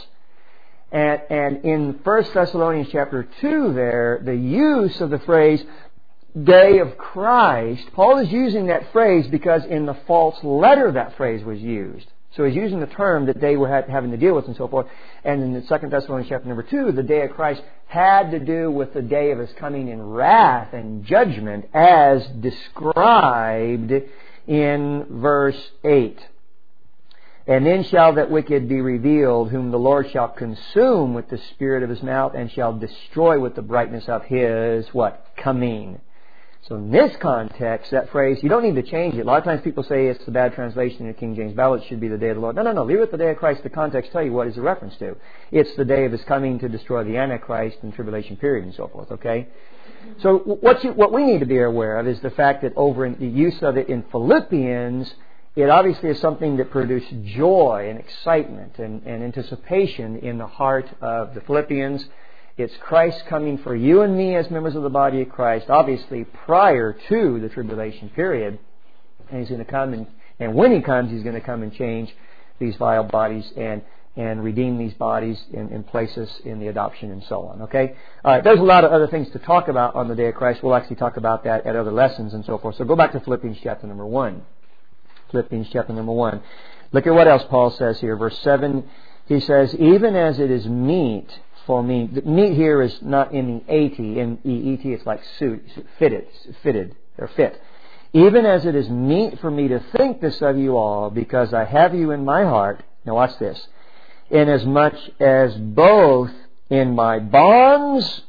And in 1 Thessalonians chapter 2 there, the use of the phrase day of Christ, Paul is using that phrase because in the false letter that phrase was used. So he's using the term that they were having to deal with and so forth. And in the 2 Thessalonians chapter number 2, the day of Christ had to do with the day of His coming in wrath and judgment as described in verse 8. And then shall that wicked be revealed, whom the Lord shall consume with the spirit of His mouth, and shall destroy with the brightness of His, what? Coming. So in this context, that phrase, you don't need to change it. A lot of times people say it's the bad translation in the King James Bible. It should be the day of the Lord. No. Leave it the day of Christ. The context tell you what is the reference to. It's the day of His coming to destroy the Antichrist and tribulation period and so forth, okay? So what we need to be aware of is the fact that over in the use of it in Philippians, it obviously is something that produced joy and excitement and anticipation in the heart of the Philippians. It's Christ coming for you and me as members of the body of Christ, obviously prior to the tribulation period. And He's going to come, and when He comes, He's going to come and change these vile bodies and redeem these bodies and place us in the adoption and so on. Okay? All right, there's a lot of other things to talk about on the day of Christ. We'll actually talk about that at other lessons and so forth. So go back to Philippians chapter number 1. Philippians chapter number 1. Look at what else Paul says here. Verse 7, he says, even as it is meet for me. The meet here is not M-E-A-T. M-E-E-T, it's like suit, fitted, or fit. Even as it is meet for me to think this of you all, because I have you in my heart. Now watch this. Inasmuch as both in my bonds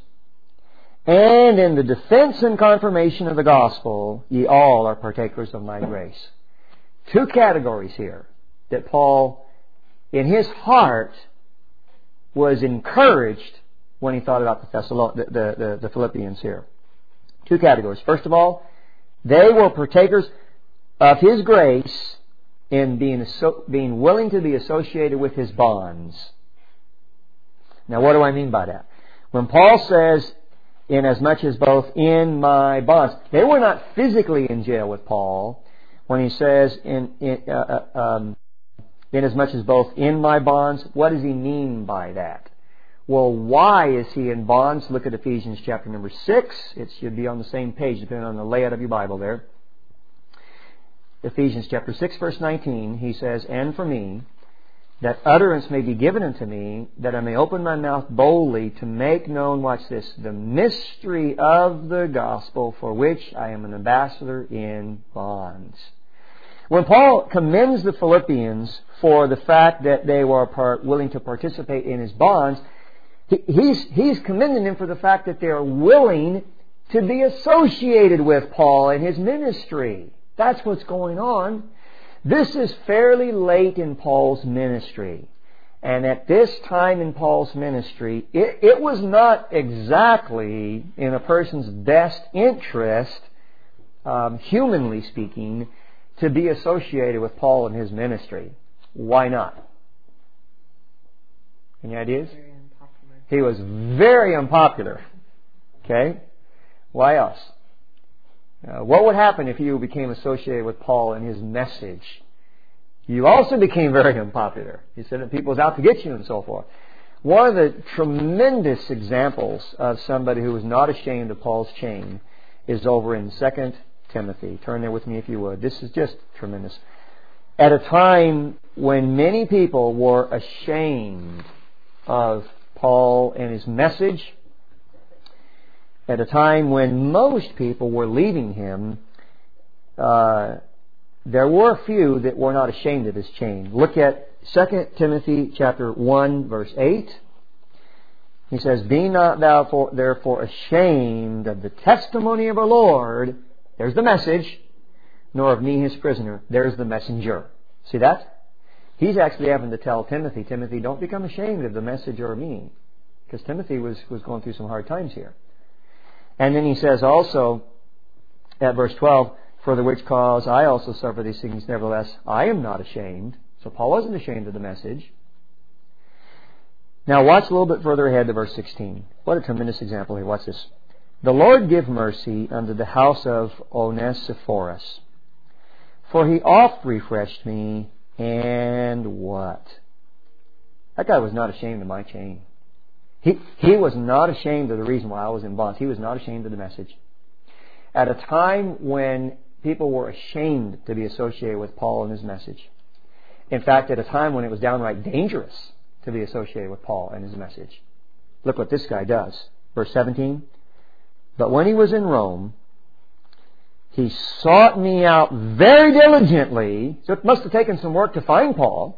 and in the defense and confirmation of the gospel, ye all are partakers of my grace. Two categories here that Paul, in his heart, was encouraged when he thought about the Philippians here. Two categories. First of all, they were partakers of His grace in being willing to be associated with His bonds. Now, what do I mean by that? When Paul says, inasmuch as both in my bonds, they were not physically in jail with Paul. When he says, inasmuch as both in my bonds, what does he mean by that? Well, why is he in bonds? Look at Ephesians chapter number 6. It should be on the same page, depending on the layout of your Bible there. Ephesians chapter 6, verse 19, he says, and for me, that utterance may be given unto me, that I may open my mouth boldly to make known, watch this, the mystery of the gospel, for which I am an ambassador in bonds. When Paul commends the Philippians for the fact that they were willing to participate in his bonds, he's commending them for the fact that they are willing to be associated with Paul and his ministry. That's what's going on. This is fairly late in Paul's ministry. And at this time in Paul's ministry, it was not exactly in a person's best interest, humanly speaking, to be associated with Paul and his ministry. Why not? Any ideas? He was very unpopular. Okay? Why else? What would happen if you became associated with Paul and his message? You also became very unpopular. He said that people was out to get you and so forth. One of the tremendous examples of somebody who was not ashamed of Paul's chain is over in 2 Timothy. Turn there with me if you would. This is just tremendous. At a time when many people were ashamed of Paul and his message, at a time when most people were leaving him, there were a few that were not ashamed of his chain. Look at 2 Timothy chapter 1, verse 8. He says, be not thou therefore ashamed of the testimony of our Lord. There's the message. Nor of me his prisoner. There's the messenger. See that? He's actually having to tell Timothy, don't become ashamed of the message or me. Because Timothy was going through some hard times here. And then he says also, at verse 12, for the which cause I also suffer these things, nevertheless I am not ashamed. So Paul wasn't ashamed of the message. Now watch a little bit further ahead to verse 16. What a tremendous example here. Watch this. The Lord give mercy unto the house of Onesiphorus, for he oft refreshed me, and what? That guy was not ashamed of my chain. He was not ashamed of the reason why I was in bonds. He was not ashamed of the message. At a time when people were ashamed to be associated with Paul and his message, In fact, at a time when it was downright dangerous to be associated with Paul and his message. Look what this guy does. Verse 17. But when he was in Rome, he sought me out very diligently. So it must have taken some work to find Paul.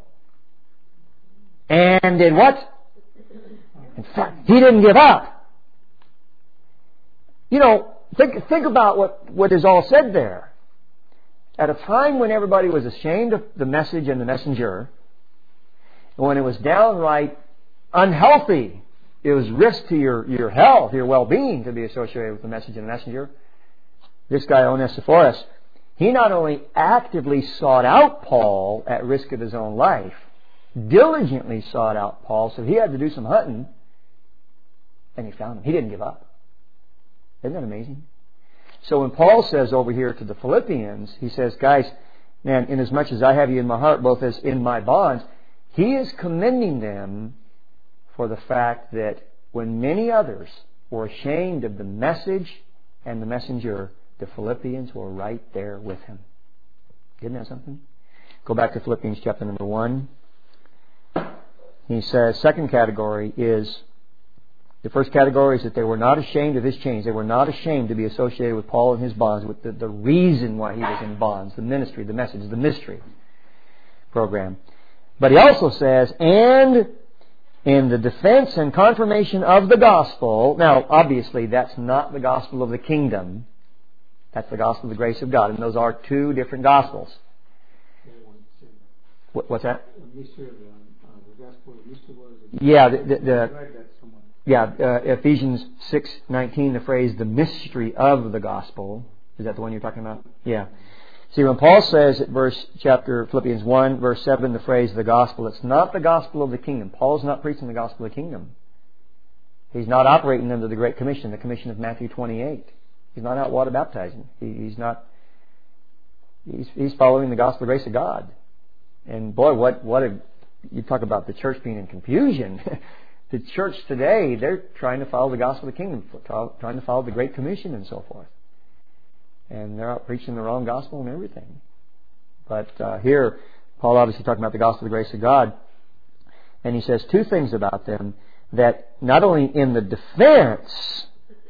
And did what? In fact, he didn't give up. You know, think about what is all said there. At a time when everybody was ashamed of the message and the messenger, when it was downright unhealthy, it was risk to your health, your well-being to be associated with the message and the messenger. This guy, Onesiphorus, he not only actively sought out Paul at risk of his own life, diligently sought out Paul, so he had to do some hunting, and he found him. He didn't give up. Isn't that amazing? So when Paul says over here to the Philippians, he says, guys, man, inasmuch as I have you in my heart, both as in my bonds, he is commending them for the fact that when many others were ashamed of the message and the messenger, the Philippians were right there with him. Isn't that something? Go back to Philippians chapter number 1. He says, second category is, the first category is that they were not ashamed of his chains. They were not ashamed to be associated with Paul and his bonds, with the reason why he was in bonds, the ministry, the message, the mystery program. But he also says, and in the defense and confirmation of the gospel. Now, obviously, that's not the gospel of the kingdom. That's the gospel of the grace of God. And those are two different gospels. What's that? Ephesians 6:19, the phrase, the mystery of the gospel. Is that the one you're talking about? Yeah. See, when Paul says at Philippians 1, verse 7, the phrase, the gospel, it's not the gospel of the kingdom. Paul's not preaching the gospel of the kingdom. He's not operating under the Great Commission, the commission of Matthew 28. He's not out water baptizing. He's following the gospel of the grace of God. And boy, you talk about the church being in confusion. The church today, they're trying to follow the gospel of the kingdom, trying to follow the Great Commission and so forth. And they're out preaching the wrong gospel and everything. But here, Paul obviously talking about the gospel of the grace of God. And he says two things about them, that not only in the defense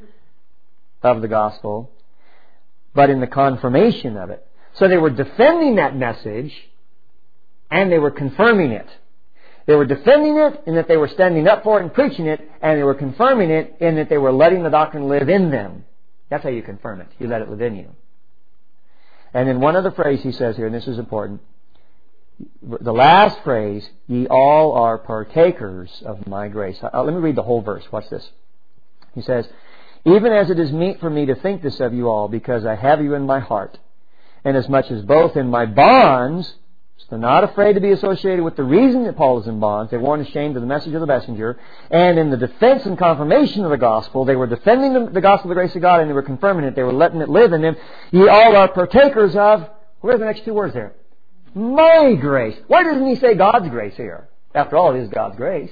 of the gospel, but in the confirmation of it. So they were defending that message, and they were confirming it. They were defending it in that they were standing up for it and preaching it, and they were confirming it in that they were letting the doctrine live in them. That's how you confirm it. You let it live in you. And then one other phrase he says here, and this is important. The last phrase, ye all are partakers of my grace. Let me read the whole verse. Watch this. He says, even as it is meet for me to think this of you all, because I have you in my heart, and as much as both in my bonds, so they're not afraid to be associated with the reason that Paul is in bonds. They weren't ashamed of the message of the messenger. And in the defense and confirmation of the gospel, they were defending the gospel of the grace of God, and they were confirming it. They were letting it live in them. Ye all are partakers of, what are the next two words there? My grace. Why doesn't he say God's grace here? After all, it is God's grace.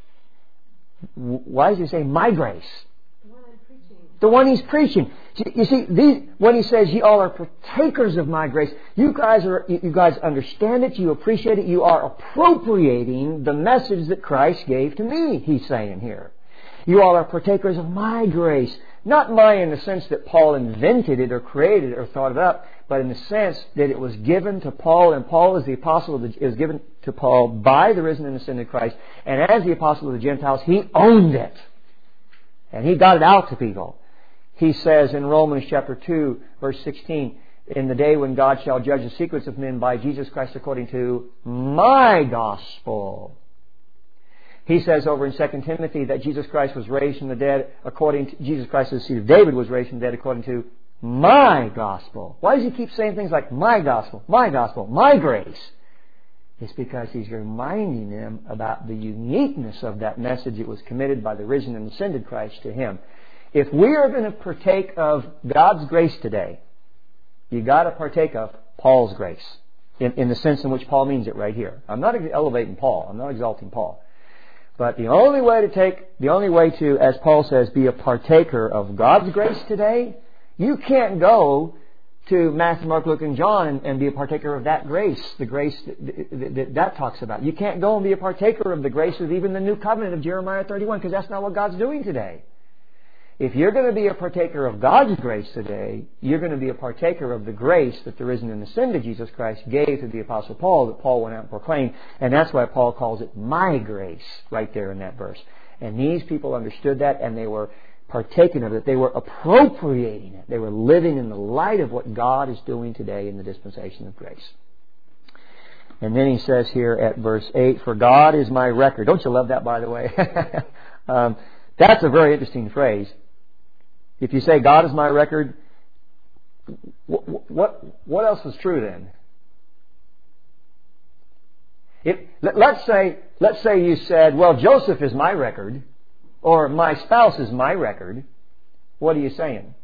Why does he say my grace? The one he's preaching. You see, when he says, ye all are partakers of my grace, you guys understand it, you appreciate it, you are appropriating the message that Christ gave to me, he's saying here. You all are partakers of my grace. Not mine in the sense that Paul invented it or created it or thought it up, but in the sense that it was given to Paul, and Paul as the apostle is given to Paul by the risen and ascended Christ, and as the apostle of the Gentiles, he owned it. And he got it out to people. He says in Romans chapter 2, verse 16, in the day when God shall judge the secrets of men by Jesus Christ according to my gospel. He says over in 2 Timothy that Jesus Christ was raised from the dead Jesus Christ, the seed of David, was raised from the dead according to my gospel. Why does he keep saying things like my gospel, my grace? It's because he's reminding them about the uniqueness of that message that was committed by the risen and ascended Christ to him. If we are going to partake of God's grace today, you got to partake of Paul's grace in the sense in which Paul means it right here. I'm not elevating Paul. I'm not exalting Paul. But the only way to, as Paul says, be a partaker of God's grace today, you can't go to Matthew, Mark, Luke, and John and be a partaker of that grace, the grace that talks about. You can't go and be a partaker of the grace of even the new covenant of Jeremiah 31, because that's not what God's doing today. If you're going to be a partaker of God's grace today, you're going to be a partaker of the grace that the risen and ascended Jesus Christ gave to the Apostle Paul, that Paul went out and proclaimed. And that's why Paul calls it my grace right there in that verse. And these people understood that, and they were partaking of it. They were appropriating it. They were living in the light of what God is doing today in the dispensation of grace. And then he says here at verse 8, for God is my record. Don't you love that, by the way? That's a very interesting phrase. If you say God is my record, what else is true then? Let's say you said, well, Joseph is my record, or my spouse is my record. What are you saying?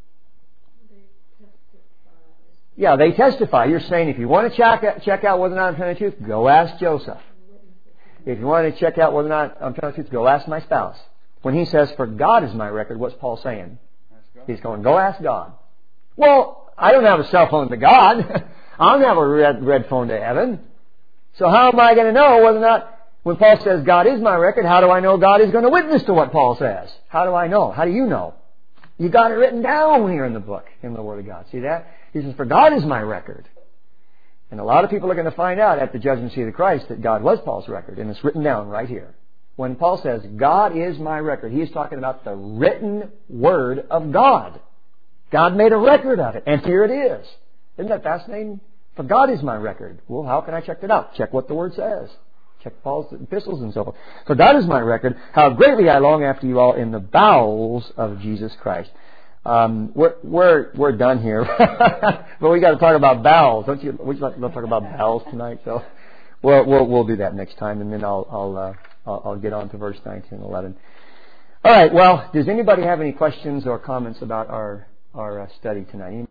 Yeah, they testify. You're saying if you want to check out whether or not I'm telling the truth, go ask Joseph. If you want to check out whether or not I'm telling the truth, go ask my spouse. When he says, for God is my record, what's Paul saying? He's going, go ask God. Well, I don't have a cell phone to God. I don't have a red phone to heaven. So how am I going to know whether or not, when Paul says God is my record, how do I know God is going to witness to what Paul says? How do I know? How do you know? You got it written down here in the book, in the Word of God. See that? He says, for God is my record. And a lot of people are going to find out at the judgment seat of Christ that God was Paul's record. And it's written down right here. When Paul says, God is my record, he is talking about the written Word of God. God made a record of it, and here it is. Isn't that fascinating? For God is my record. Well, how can I check that out? Check what the Word says. Check Paul's epistles and so forth. For God is my record, how greatly I long after you all in the bowels of Jesus Christ. We're done here. But we got to talk about bowels. Would you like to talk about bowels tonight? So we'll do that next time, and then I'll get on to verse 19 and 11. All right. Well, does anybody have any questions or comments about our study tonight?